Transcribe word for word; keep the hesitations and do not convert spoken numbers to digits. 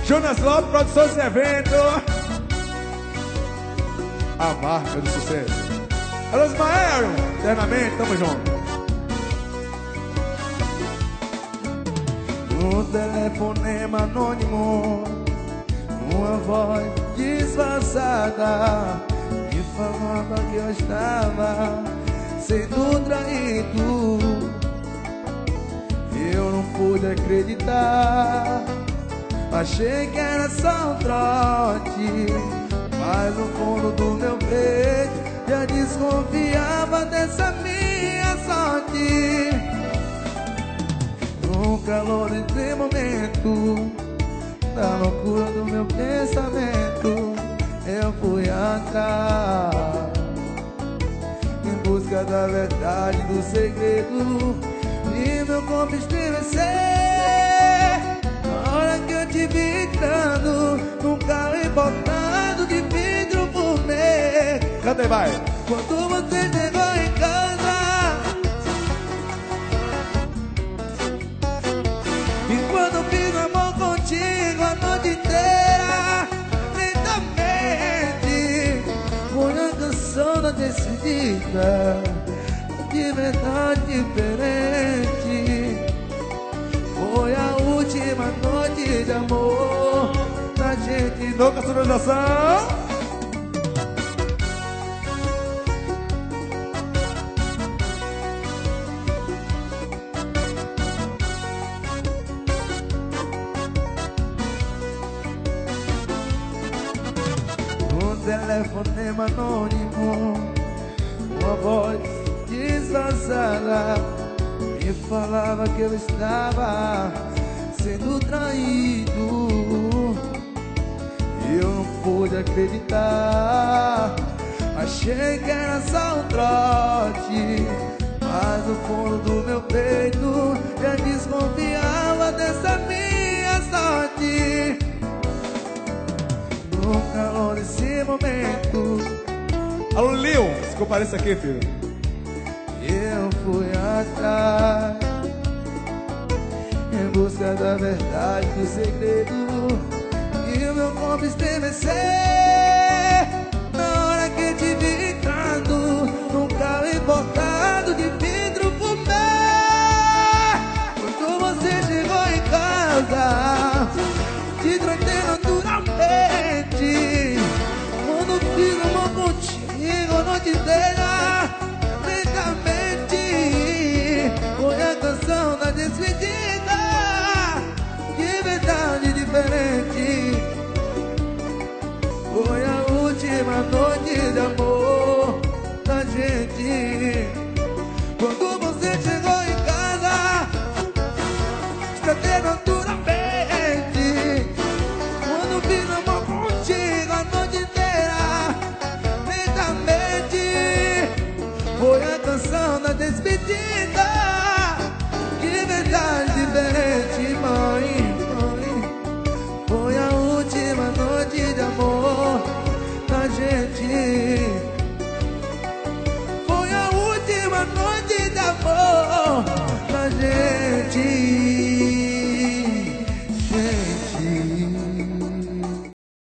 Jonas Lopes, produções e evento. A marca do sucesso. Alô, Ismael, eternamente, tamo junto. Um telefonema anônimo, uma voz disfarçada me falava que eu estava sendo traído. Eu não pude acreditar, achei que era só um trote, mas no fundo do meu peito já desconfiava dessa minha sorte. No calor desse momento, na loucura do meu pensamento, eu fui atrás, em busca da verdade, do segredo, e meu corpo estremecer. Na hora que eu te vi entrando num carro importado de vidro fumê. Canta aí, vai. Quando você chegou em casa, e quando fiz amor contigo a noite inteira, lentamente, foi a canção da despedida, de verdade diferente. Foi a última noite de amor da gente. Louca sonorização. Um telefonema anônimo, uma voz disfarçada me falava que eu estava sendo traído. Eu não pude acreditar, achei que era só um trote, mas no fundo do meu peito já desconfiava dessa minha sorte. No calor desse momento, Alô, Lil, se compareça aqui, filho. eu fui atrás, em busca da verdade, do segredo, e o meu corpo estremecer. Na hora que te vi entrando num carro importado de vidro fumê. Quando você chegou em casa, te tratei naturalmente. Quando fiz amor contigo a noite inteira, lentamente, foi a canção da despedida, de verdade diferente. Foi a última noite de amor da gente. Quando você chegou em casa, tratei naturalmente. Quando fiz amor contigo a noite inteira, lentamente, foi a canção da despedida, de verdade diferente, mãe, mãe. Foi a última noite de amor da gente.